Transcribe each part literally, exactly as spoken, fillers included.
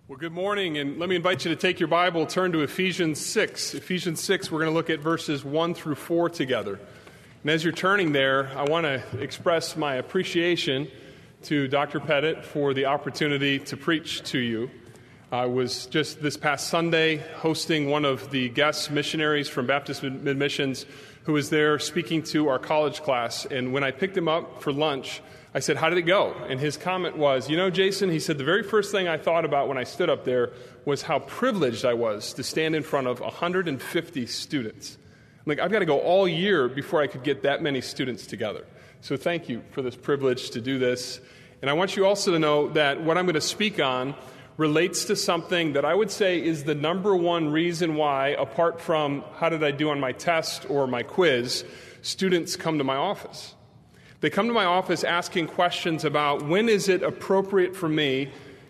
Well, good morning, and let me invite you to take your Bible, turn to Ephesians six. Ephesians six, we're going to look at verses one through four together. And as you're turning there, I want to express my appreciation to Doctor Pettit for the opportunity to preach to you. I was just this past Sunday hosting one of the guest missionaries from Baptist Mid-Missions who was there speaking to our college class. And when I picked him up for lunch, I said, "How did it go?" And his comment was, "You know, Jason," he said, "the very first thing I thought about when I stood up there was how privileged I was to stand in front of one hundred fifty students. Like, I've got to go all year before I could get that many students together. So thank you for this privilege to do this. And I want you also to know that what I'm going to speak on relates to something that I would say is the number one reason why, apart from how did I do on my test or my quiz, students come to my office. They come to my office asking questions about when is it appropriate for me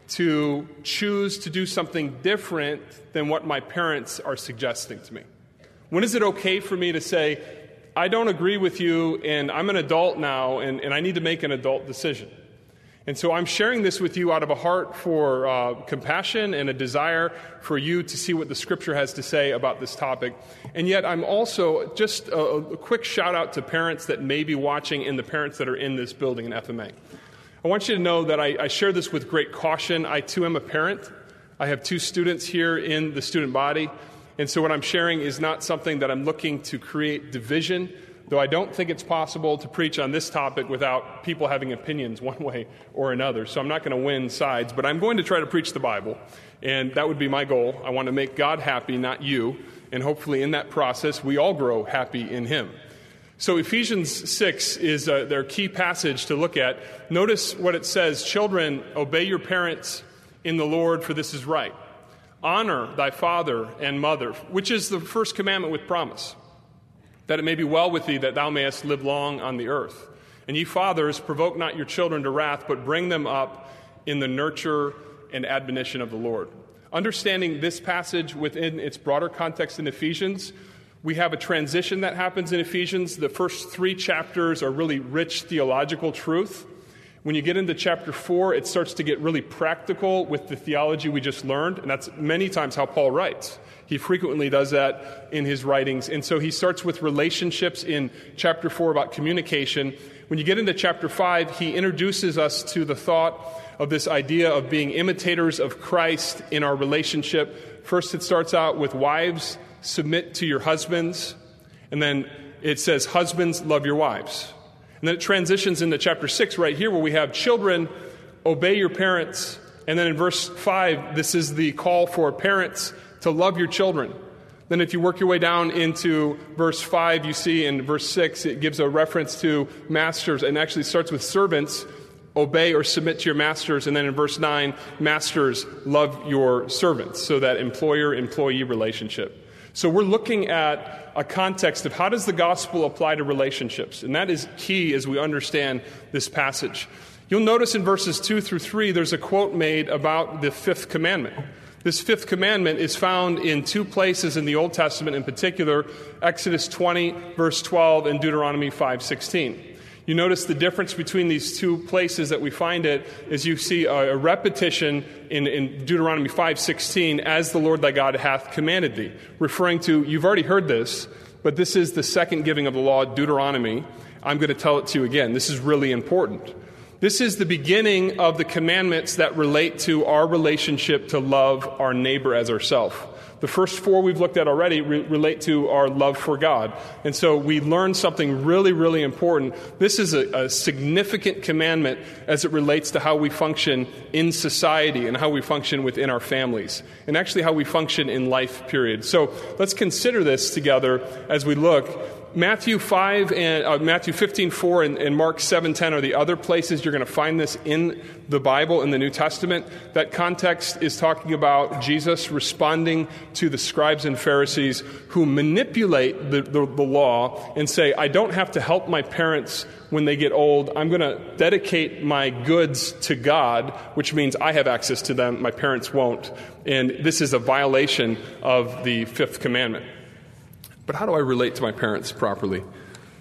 to choose to do something different than what my parents are suggesting to me. When is it okay for me to say, I don't agree with you and I'm an adult now and, and I need to make an adult decision. And so I'm sharing this with you out of a heart for uh, compassion and a desire for you to see what the Scripture has to say about this topic. And yet I'm also, just a, a quick shout out to parents that may be watching and the parents that are in this building in F M A. I want you to know that I, I share this with great caution. I too am a parent. I have two students here in the student body. And so what I'm sharing is not something that I'm looking to create division, though I don't think it's possible to preach on this topic without people having opinions one way or another. So I'm not going to win sides, but I'm going to try to preach the Bible, and that would be my goal. I want to make God happy, not you, and hopefully in that process we all grow happy in Him. So Ephesians six is uh, their key passage to look at. Notice what it says, "Children, obey your parents in the Lord, for this is right. Honor thy father and mother," which is the first commandment with promise, "that it may be well with thee, that thou mayest live long on the earth. And ye fathers, provoke not your children to wrath, but bring them up in the nurture and admonition of the Lord." Understanding this passage within its broader context in Ephesians, we have a transition that happens in Ephesians. The first three chapters are really rich theological truth. When you get into chapter four, it starts to get really practical with the theology we just learned, and that's many times how Paul writes. He frequently does that in his writings. And so he starts with relationships in chapter four about communication. When you get into chapter five, he introduces us to the thought of this idea of being imitators of Christ in our relationship. First, it starts out with wives, submit to your husbands. And then it says, husbands, love your wives. And then it transitions into chapter six right here where we have children, obey your parents. And then in verse five, this is the call for parents to love your children. Then if you work your way down into verse five, you see in verse six, it gives a reference to masters and actually starts with servants, obey or submit to your masters. And then in verse nine, masters, love your servants. So that employer-employee relationship. So we're looking at a context of how does the gospel apply to relationships? And that is key as we understand this passage. You'll notice in verses two through three, there's a quote made about the fifth commandment. This fifth commandment is found in two places in the Old Testament, in particular, Exodus twenty, verse twelve, and Deuteronomy five sixteen. You notice the difference between these two places that we find it is you see a, a repetition in, in Deuteronomy five sixteen, "as the Lord thy God hath commanded thee," referring to, you've already heard this, but this is the second giving of the law, Deuteronomy. I'm going to tell it to you again. This is really important. This is the beginning of the commandments that relate to our relationship to love our neighbor as ourselves. The first four we've looked at already re- relate to our love for God. And so we learn something really, really important. This is a, a significant commandment as it relates to how we function in society and how we function within our families, and actually how we function in life, period. So let's consider this together as we look. Matthew five and uh, Matthew fifteen four and, and Mark seven ten are the other places you're going to find this in the Bible in the New Testament. That context is talking about Jesus responding to the scribes and Pharisees who manipulate the, the, the law and say, I don't have to help my parents when they get old. I'm going to dedicate my goods to God, which means I have access to them. My parents won't. And this is a violation of the fifth commandment. But how do I relate to my parents properly?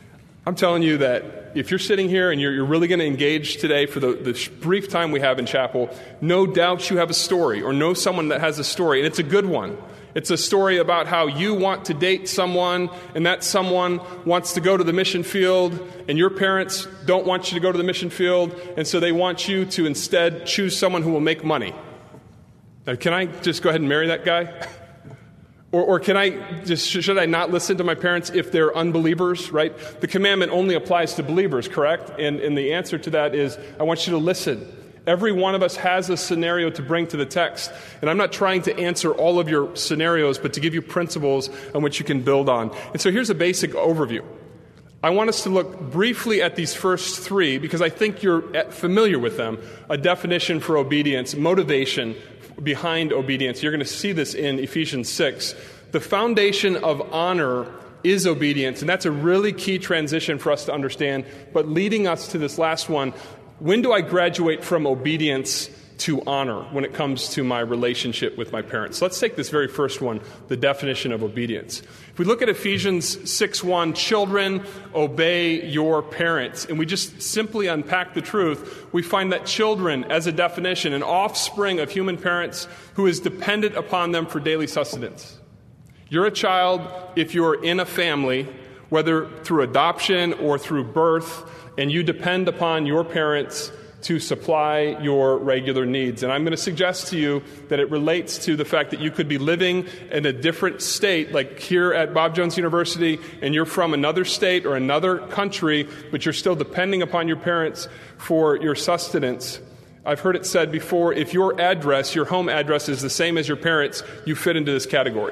I'm telling you that if you're sitting here and you're, you're really going to engage today for the, the brief time we have in chapel, no doubt you have a story or know someone that has a story, and it's a good one. It's a story about how you want to date someone, and that someone wants to go to the mission field, and your parents don't want you to go to the mission field, and so they want you to instead choose someone who will make money. Now, can I just go ahead and marry that guy? Or, or can I just, should I not listen to my parents if they're unbelievers, right? The commandment only applies to believers, correct? And, and the answer to that is, I want you to listen. Every one of us has a scenario to bring to the text. And I'm not trying to answer all of your scenarios, but to give you principles on which you can build on. And so here's a basic overview. I want us to look briefly at these first three because I think you're familiar with them. A definition for obedience, motivation behind obedience. You're going to see this in Ephesians six. The foundation of honor is obedience, and that's a really key transition for us to understand. But leading us to this last one, when do I graduate from obedience to honor when it comes to my relationship with my parents? Let's take this very first one, the definition of obedience. If we look at Ephesians six one, children, obey your parents, and we just simply unpack the truth, we find that children, as a definition, an offspring of human parents who is dependent upon them for daily sustenance. You're a child if you're in a family, whether through adoption or through birth, and you depend upon your parents to supply your regular needs. And I'm going to suggest to you that it relates to the fact that you could be living in a different state, like here at Bob Jones University, and you're from another state or another country, but you're still depending upon your parents for your sustenance. I've heard it said before, if your address, your home address, is the same as your parents', you fit into this category.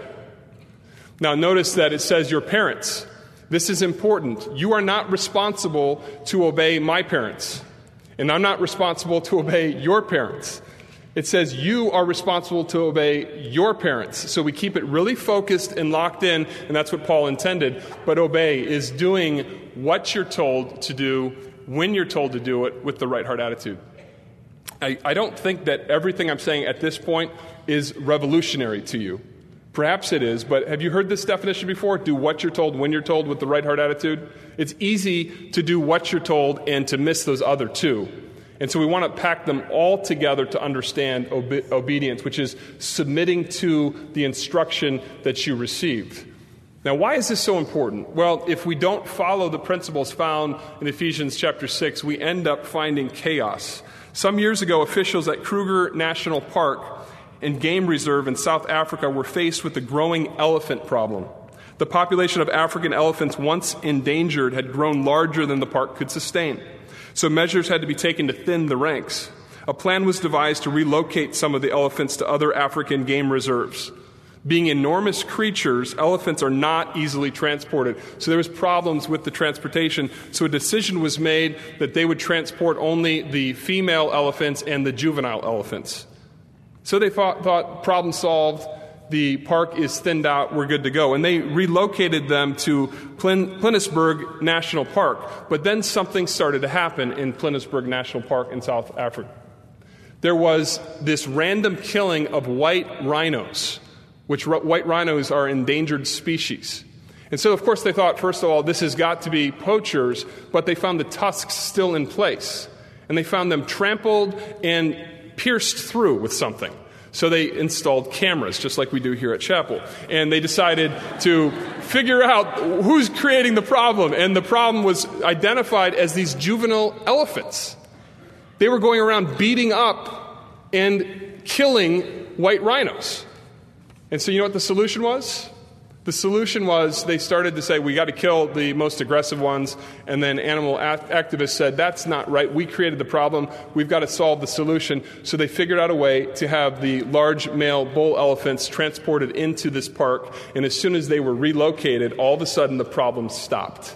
Now notice that it says your parents. This is important. You are not responsible to obey my parents. And I'm not responsible to obey your parents. It says you are responsible to obey your parents. So we keep it really focused and locked in, and that's what Paul intended. But obey is doing what you're told to do when you're told to do it with the right heart attitude. I, I don't think that everything I'm saying at this point is revolutionary to you. Perhaps it is, but have you heard this definition before? Do what you're told when you're told with the right heart attitude. It's easy to do what you're told and to miss those other two. And so we want to pack them all together to understand obe- obedience, which is submitting to the instruction that you received. Now, why is this so important? Well, if we don't follow the principles found in Ephesians chapter six, we end up finding chaos. Some years ago, officials at Kruger National Park and Game Reserve in South Africa were faced with the growing elephant problem. The population of African elephants, once endangered, had grown larger than the park could sustain. So measures had to be taken to thin the ranks. A plan was devised to relocate some of the elephants to other African game reserves. Being enormous creatures, elephants are not easily transported. So there was problems with the transportation. So a decision was made that they would transport only the female elephants and the juvenile elephants. So they thought, thought, problem solved, the park is thinned out, we're good to go. And they relocated them to Plyn- Plinnesburg National Park. But then something started to happen in Plinnesburg National Park in South Africa. There was this random killing of white rhinos, which r- white rhinos are endangered species. And so, of course, they thought, first of all, this has got to be poachers, but they found the tusks still in place. And they found them trampled and pierced through with something. So they installed cameras, just like we do here at Chapel. And they decided to figure out who's creating the problem. And the problem was identified as these juvenile elephants. They were going around beating up and killing white rhinos. And so you know what the solution was? The solution was they started to say, we got to kill the most aggressive ones. And then animal act- activists said, that's not right. We created the problem. We've got to solve the solution. So they figured out a way to have the large male bull elephants transported into this park. And as soon as they were relocated, all of a sudden the problem stopped.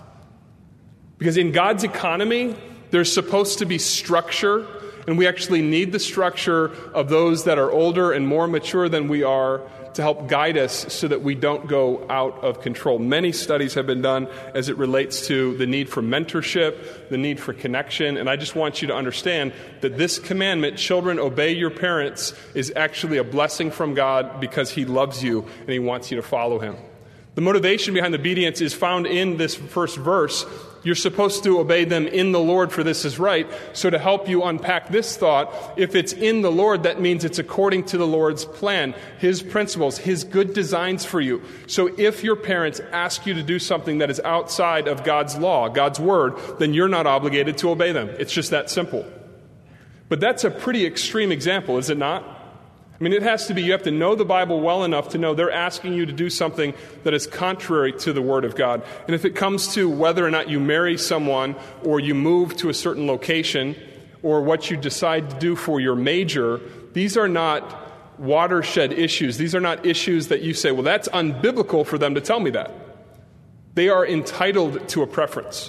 Because in God's economy, there's supposed to be structure. And we actually need the structure of those that are older and more mature than we are to help guide us so that we don't go out of control. Many studies have been done as it relates to the need for mentorship, the need for connection, and I just want you to understand that this commandment, children, obey your parents, is actually a blessing from God because He loves you and He wants you to follow Him. The motivation behind obedience is found in this first verse. You're supposed to obey them in the Lord, for this is right. So to help you unpack this thought, if it's in the Lord, that means it's according to the Lord's plan, His principles, His good designs for you. So if your parents ask you to do something that is outside of God's law, God's word, then you're not obligated to obey them. It's just that simple. But that's a pretty extreme example, is it not? I mean, it has to be, you have to know the Bible well enough to know they're asking you to do something that is contrary to the Word of God. And if it comes to whether or not you marry someone or you move to a certain location or what you decide to do for your major, these are not watershed issues. These are not issues that you say, well, that's unbiblical for them to tell me that. They are entitled to a preference.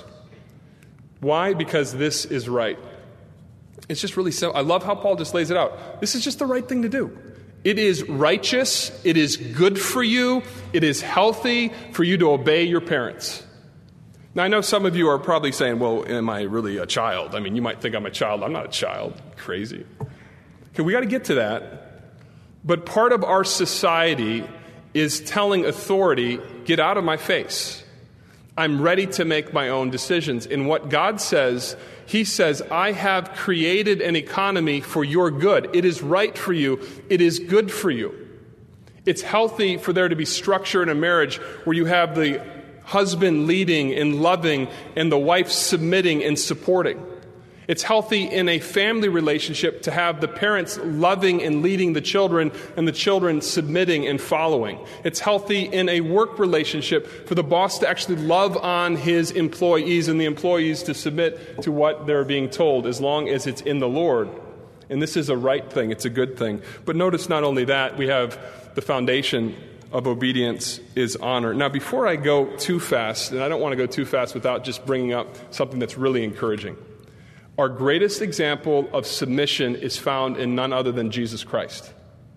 Why? Because this is right. It's just really simple. I love how Paul just lays it out. This is just the right thing to do. It is righteous. It is good for you. It is healthy for you to obey your parents. Now, I know some of you are probably saying, well, am I really a child? I mean, you might think I'm a child. I'm not a child. Crazy. Okay, we got to get to that. But part of our society is telling authority, get out of my face. I'm ready to make my own decisions. And what God says, He says, I have created an economy for your good. It is right for you. It is good for you. It's healthy for there to be structure in a marriage where you have the husband leading and loving and the wife submitting and supporting. It's healthy in a family relationship to have the parents loving and leading the children and the children submitting and following. It's healthy in a work relationship for the boss to actually love on his employees and the employees to submit to what they're being told, as long as it's in the Lord. And this is a right thing. It's a good thing. But notice not only that, we have the foundation of obedience is honor. Now, before I go too fast, and I don't want to go too fast without just bringing up something that's really encouraging. Our greatest example of submission is found in none other than Jesus Christ.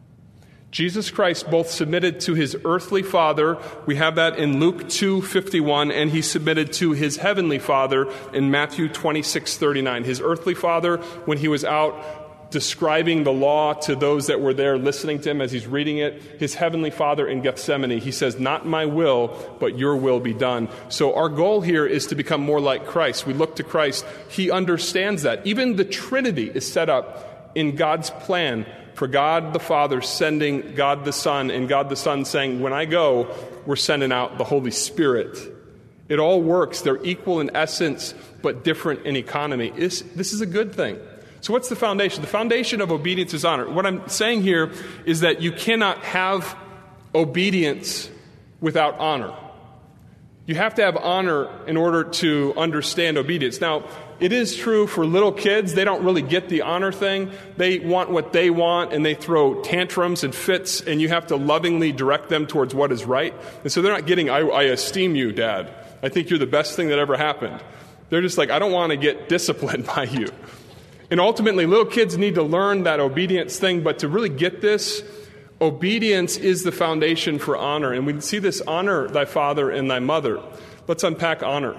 Jesus Christ both submitted to His earthly Father, we have that in Luke two fifty-one, and He submitted to His heavenly Father in Matthew twenty-six thirty-nine. His earthly Father, when He was out describing the law to those that were there listening to Him as He's reading it. His heavenly Father in Gethsemane, He says, not my will, but your will be done. So our goal here is to become more like Christ. We look to Christ. He understands that. Even the Trinity is set up in God's plan for God the Father sending God the Son, and God the Son saying, when I go, we're sending out the Holy Spirit. It all works. They're equal in essence, but different in economy. This, this is a good thing. So what's the foundation? The foundation of obedience is honor. What I'm saying here is that you cannot have obedience without honor. You have to have honor in order to understand obedience. Now, it is true for little kids. They don't really get the honor thing. They want what they want, and they throw tantrums and fits, and you have to lovingly direct them towards what is right. And so they're not getting, I, I esteem you, Dad. I think you're the best thing that ever happened. They're just like, I don't want to get disciplined by you. And ultimately, little kids need to learn that obedience thing, but to really get this, obedience is the foundation for honor. And we see this, honor thy father and thy mother. Let's unpack honor.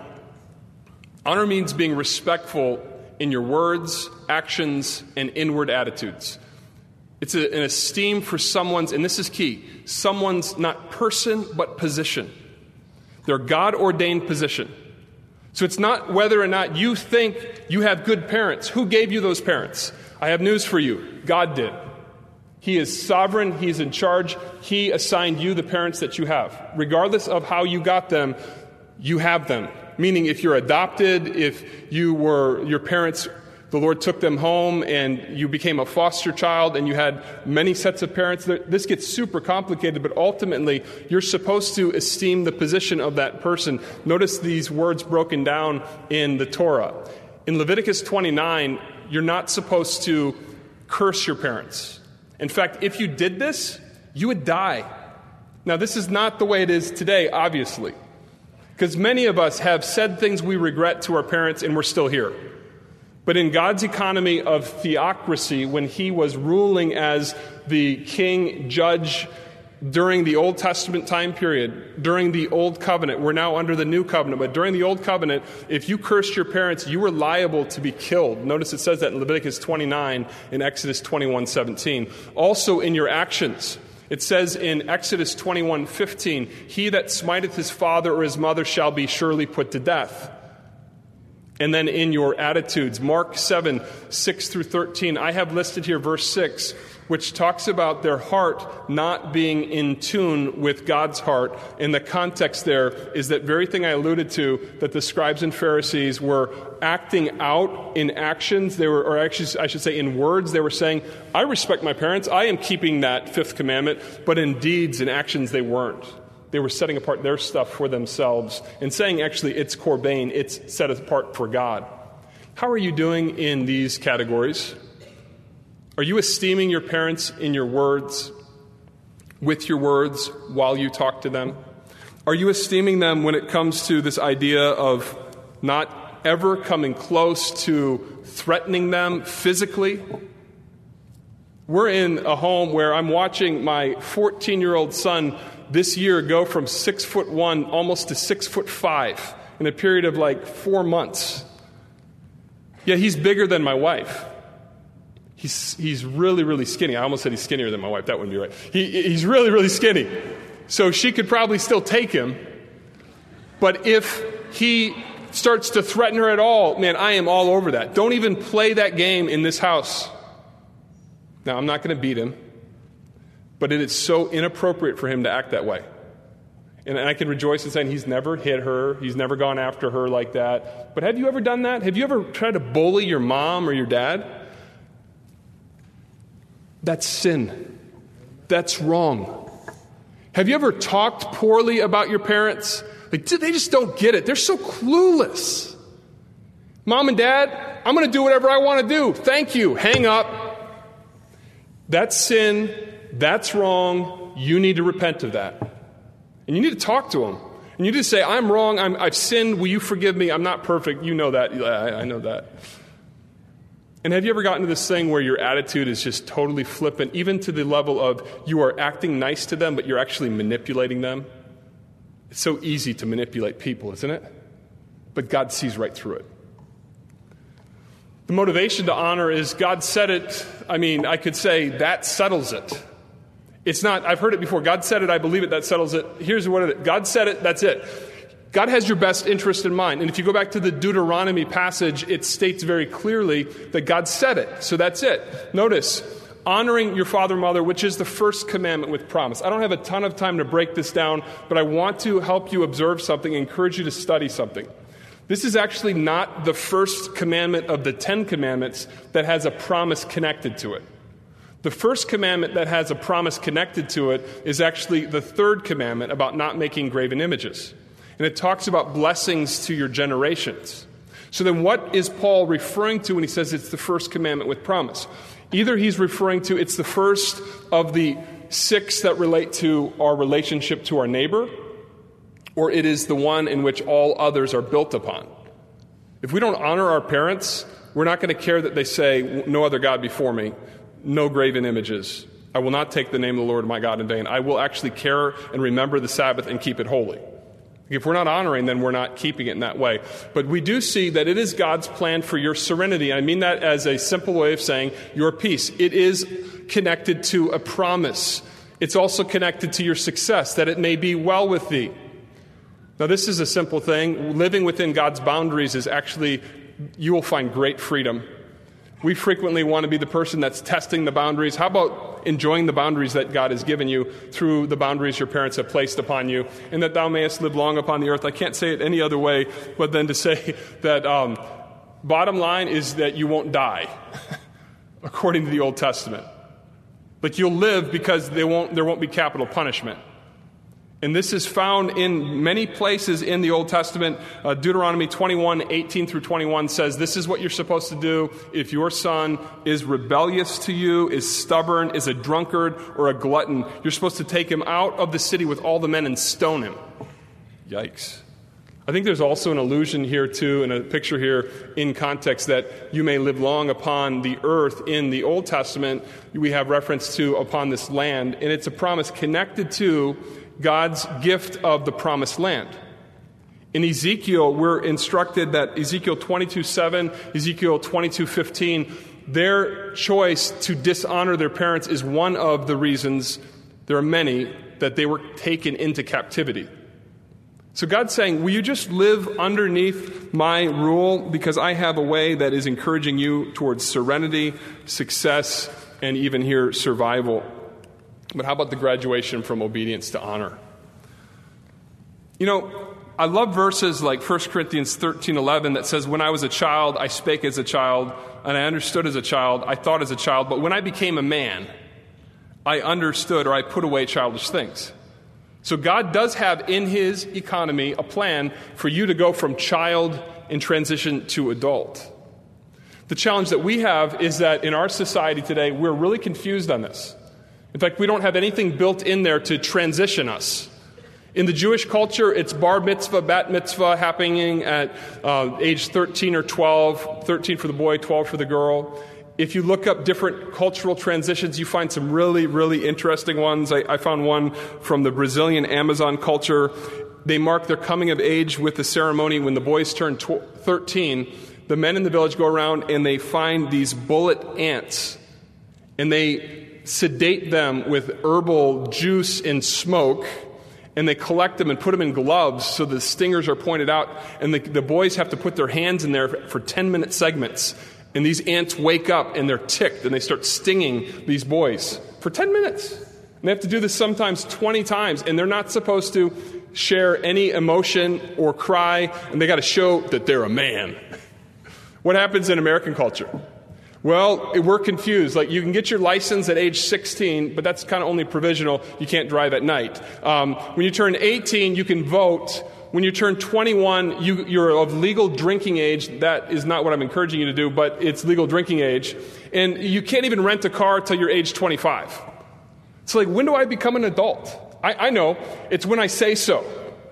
Honor means being respectful in your words, actions, and inward attitudes. It's a, an esteem for someone's, and this is key, someone's not person, but position. Their God-ordained position. So it's not whether or not you think you have good parents. Who gave you those parents? I have news for you. God did. He is sovereign. He is in charge. He assigned you the parents that you have. Regardless of how you got them, you have them. Meaning if you're adopted, if you were, your parents, the Lord took them home and you became a foster child and you had many sets of parents, this gets super complicated, but ultimately you're supposed to esteem the position of that person. Notice these words broken down in the Torah. In Leviticus twenty-nine, you're not supposed to curse your parents. In fact, if you did this, you would die. Now, this is not the way it is today, obviously, because many of us have said things we regret to our parents and we're still here. But in God's economy of theocracy, when He was ruling as the king, judge during the Old Testament time period, during the Old Covenant, we're now under the New Covenant, but during the Old Covenant, if you cursed your parents, you were liable to be killed. Notice it says that in Leviticus twenty-nine, in Exodus twenty-one seventeen. Also in your actions, it says in Exodus twenty-one fifteen, he that smiteth his father or his mother shall be surely put to death. And then in your attitudes, Mark seven, six through thirteen, I have listed here verse six, which talks about their heart not being in tune with God's heart. And the context there is that very thing I alluded to, that the scribes and Pharisees were acting out in actions. They were, or actually, I should say in words, they were saying, I respect my parents. I am keeping that fifth commandment. But in deeds and actions, they weren't. They were setting apart their stuff for themselves and saying, actually, it's Corban, it's set apart for God. How are you doing in these categories? Are you esteeming your parents in your words, with your words, while you talk to them? Are you esteeming them when it comes to this idea of not ever coming close to threatening them physically? We're in a home where I'm watching my fourteen-year-old son this year go from six foot one almost to six foot five in a period of like four months. Yeah, he's bigger than my wife. He's he's really, really skinny. I almost said he's skinnier than my wife. That wouldn't be right. He, he's really, really skinny. So she could probably still take him. But if he starts to threaten her at all, man, I am all over that. Don't even play that game in this house. Now, I'm not going to beat him, but it is so inappropriate for him to act that way. And I can rejoice in saying he's never hit her. He's never gone after her like that. But have you ever done that? Have you ever tried to bully your mom or your dad? That's sin. That's wrong. Have you ever talked poorly about your parents? Like, they just don't get it. They're so clueless. Mom and Dad, I'm going to do whatever I want to do. Thank you. Hang up. That's sin. That's wrong. You need to repent of that. And you need to talk to them. And you need to say, I'm wrong. I'm, I've sinned. Will you forgive me? I'm not perfect. You know that. I, I know that. And have you ever gotten to this thing where your attitude is just totally flippant, even to the level of you are acting nice to them, but you're actually manipulating them? It's so easy to manipulate people, isn't it? But God sees right through it. The motivation to honor is God said it. I mean, I could say that settles it. It's not, I've heard it before. God said it, I believe it, that settles it. Here's what it is. God said it, that's it. God has your best interest in mind. And if you go back to the Deuteronomy passage, it states very clearly that God said it. So that's it. Notice, honoring your father and mother, which is the first commandment with promise. I don't have a ton of time to break this down, but I want to help you observe something, encourage you to study something. This is actually not the first commandment of the Ten Commandments that has a promise connected to it. The first commandment that has a promise connected to it is actually the third commandment about not making graven images. And it talks about blessings to your generations. So then what is Paul referring to when he says it's the first commandment with promise? Either he's referring to it's the first of the six that relate to our relationship to our neighbor, or it is the one in which all others are built upon. If we don't honor our parents, we're not going to care that they say, no other God before me, no graven images. I will not take the name of the Lord my God in vain. I will actually care and remember the Sabbath and keep it holy. If we're not honoring, then we're not keeping it in that way. But we do see that it is God's plan for your serenity. I mean that as a simple way of saying your peace. It is connected to a promise. It's also connected to your success, that it may be well with thee. Now, this is a simple thing. Living within God's boundaries is actually, you will find great freedom. We frequently want to be the person that's testing the boundaries. How about enjoying the boundaries that God has given you through the boundaries your parents have placed upon you, and that thou mayest live long upon the earth? I can't say it any other way but than to say that um, bottom line is that you won't die, according to the Old Testament. Like you'll live because they won't, there won't be capital punishment. And this is found in many places in the Old Testament. Uh, Deuteronomy twenty-one, eighteen through twenty-one says, this is what you're supposed to do if your son is rebellious to you, is stubborn, is a drunkard, or a glutton. You're supposed to take him out of the city with all the men and stone him. Yikes. I think there's also an allusion here, too, and a picture here in context that you may live long upon the earth. In the Old Testament, we have reference to upon this land, and it's a promise connected to God's gift of the promised land. In Ezekiel, we're instructed that Ezekiel twenty-two seven, Ezekiel twenty-two fifteen, their choice to dishonor their parents is one of the reasons, there are many, that they were taken into captivity. So God's saying, will you just live underneath my rule because I have a way that is encouraging you towards serenity, success, and even here, survival. But how about the graduation from obedience to honor? You know, I love verses like First Corinthians thirteen eleven that says, when I was a child, I spake as a child, and I understood as a child, I thought as a child, but when I became a man, I understood or I put away childish things. So God does have in his economy a plan for you to go from child and transition to adult. The challenge that we have is that in our society today, we're really confused on this. In fact, we don't have anything built in there to transition us. In the Jewish culture, it's bar mitzvah, bat mitzvah happening at uh, age thirteen or twelve, thirteen for the boy, twelve for the girl. If you look up different cultural transitions, you find some really, really interesting ones. I, I found one from the Brazilian Amazon culture. They mark their coming of age with the ceremony when the boys turn tw- thirteen. The men in the village go around and they find these bullet ants, and they sedate them with herbal juice and smoke, and they collect them and put them in gloves so the stingers are pointed out, and the, the boys have to put their hands in there for ten-minute segments. And these ants wake up and they're ticked and they start stinging these boys for ten minutes. And they have to do this sometimes twenty times, and they're not supposed to share any emotion or cry, and they got to show that they're a man. What happens in American culture? Well, we're confused. Like, you can get your license at age sixteen, but that's kind of only provisional. You can't drive at night. Um, when you turn eighteen, you can vote. When you turn twenty-one, you, you're of legal drinking age. That is not what I'm encouraging you to do, but it's legal drinking age. And you can't even rent a car till you're age twenty-five. So, like, when do I become an adult? I, I know. It's when I say so.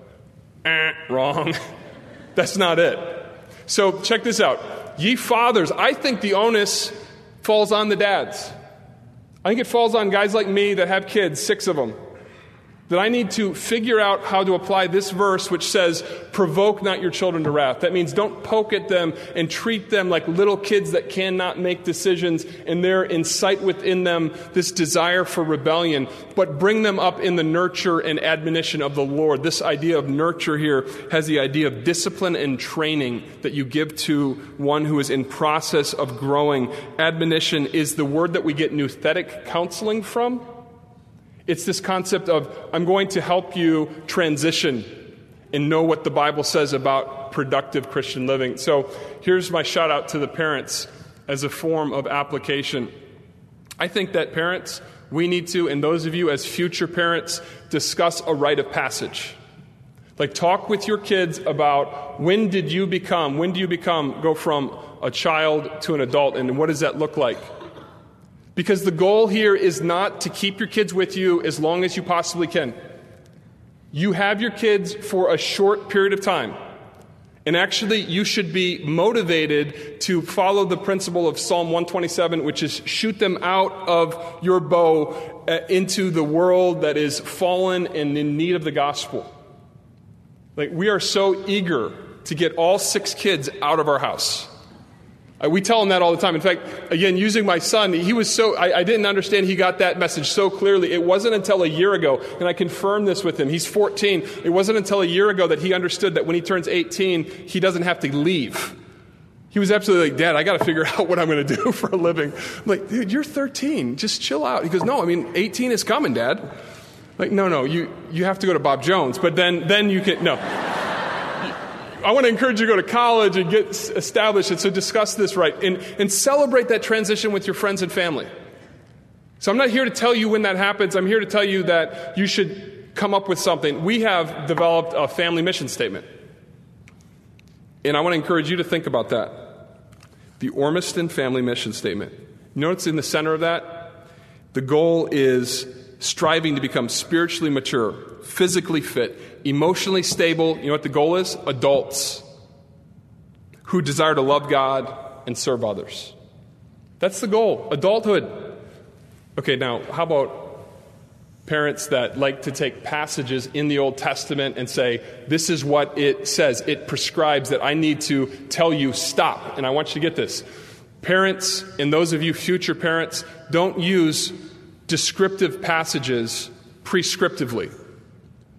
Eh, wrong. That's not it. So, check this out. Ye fathers, I think the onus falls on the dads. I think it falls on guys like me that have kids, six of them. That I need to figure out how to apply this verse which says, provoke not your children to wrath. That means don't poke at them and treat them like little kids that cannot make decisions, and there incite within them this desire for rebellion, but bring them up in the nurture and admonition of the Lord. This idea of nurture here has the idea of discipline and training that you give to one who is in process of growing. Admonition is the word that we get nouthetic counseling from. It's this concept of, I'm going to help you transition and know what the Bible says about productive Christian living. So here's my shout out to the parents as a form of application. I think that parents, we need to, and those of you as future parents, discuss a rite of passage. Like, talk with your kids about when did you become, when do you become, go from a child to an adult, and what does that look like? Because the goal here is not to keep your kids with you as long as you possibly can. You have your kids for a short period of time. And actually, you should be motivated to follow the principle of Psalm one twenty-seven, which is shoot them out of your bow uh, into the world that is fallen and in need of the gospel. Like, we are so eager to get all six kids out of our house. Uh, we tell him that all the time. In fact, again, using my son, he was so, I, I didn't understand he got that message so clearly. It wasn't until a year ago, and I confirmed this with him. He's fourteen. It wasn't until a year ago that he understood that when he turns eighteen, he doesn't have to leave. He was absolutely like, Dad, I got to figure out what I'm going to do for a living. I'm like, dude, you're thirteen. Just chill out. He goes, no, I mean, eighteen is coming, Dad. Like, no, no, you, you have to go to Bob Jones, but then, then you can, no. I want to encourage you to go to college and get established, and so discuss this right, and, and celebrate that transition with your friends and family. So I'm not here to tell you when that happens. I'm here to tell you that you should come up with something. We have developed a family mission statement, and I want to encourage you to think about that. The Ormiston Family Mission Statement. You know what's in the center of that? The goal is striving to become spiritually mature, physically fit, emotionally stable. You know what the goal is? Adults who desire to love God and serve others. That's the goal. Adulthood. Okay, now, how about parents that like to take passages in the Old Testament and say, this is what it says. It prescribes that I need to tell you stop. And I want you to get this. Parents, and those of you future parents, don't use descriptive passages prescriptively.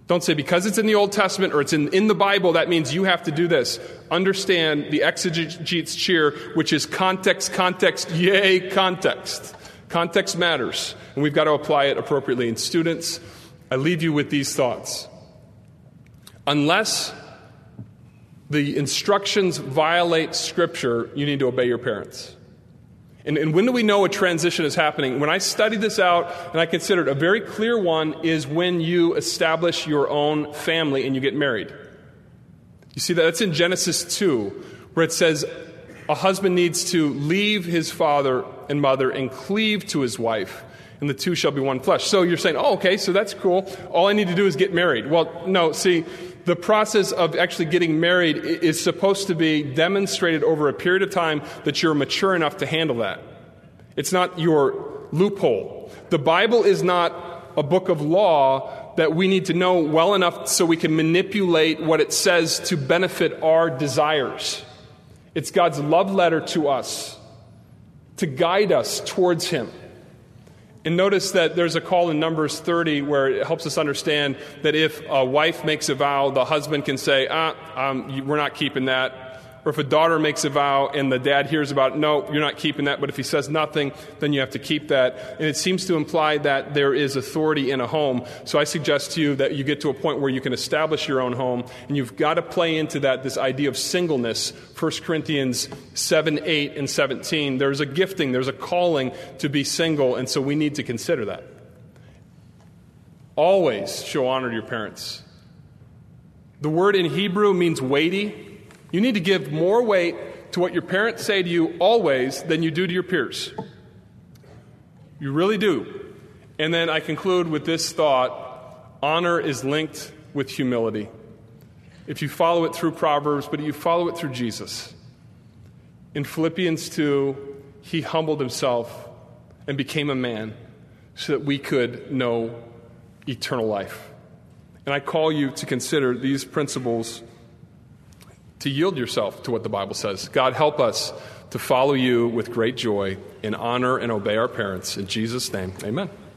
Don't say because it's in the Old Testament or it's in, in the Bible, that means you have to do this. Understand the exegetes cheer, which is context, context, yay, context. Context matters, and we've got to apply it appropriately. And students, I leave you with these thoughts. Unless the instructions violate Scripture, you need to obey your parents. And, and when do we know a transition is happening? When I studied this out, and I considered a very clear one, is when you establish your own family and you get married. You see that? That's in Genesis two, where it says a husband needs to leave his father and mother and cleave to his wife, and the two shall be one flesh. So you're saying, oh, okay, so that's cool. All I need to do is get married. Well, no, see, the process of actually getting married is supposed to be demonstrated over a period of time that you're mature enough to handle that. It's not your loophole. The Bible is not a book of law that we need to know well enough so we can manipulate what it says to benefit our desires. It's God's love letter to us to guide us towards Him. And notice that there's a call in Numbers thirty where it helps us understand that if a wife makes a vow, the husband can say, ah, um, we're not keeping that. Or if a daughter makes a vow and the dad hears about it, no, you're not keeping that. But if he says nothing, then you have to keep that. And it seems to imply that there is authority in a home. So I suggest to you that you get to a point where you can establish your own home. And you've got to play into that, this idea of singleness. First Corinthians seven, eight, and seventeen. There's a gifting, there's a calling to be single. And so we need to consider that. Always show honor to your parents. The word in Hebrew means weighty. You need to give more weight to what your parents say to you always than you do to your peers. You really do. And then I conclude with this thought: honor is linked with humility. If you follow it through Proverbs, but you follow it through Jesus. In Philippians two, He humbled Himself and became a man so that we could know eternal life. And I call you to consider these principles, to yield yourself to what the Bible says. God, help us to follow you with great joy and honor and obey our parents. In Jesus' name, amen.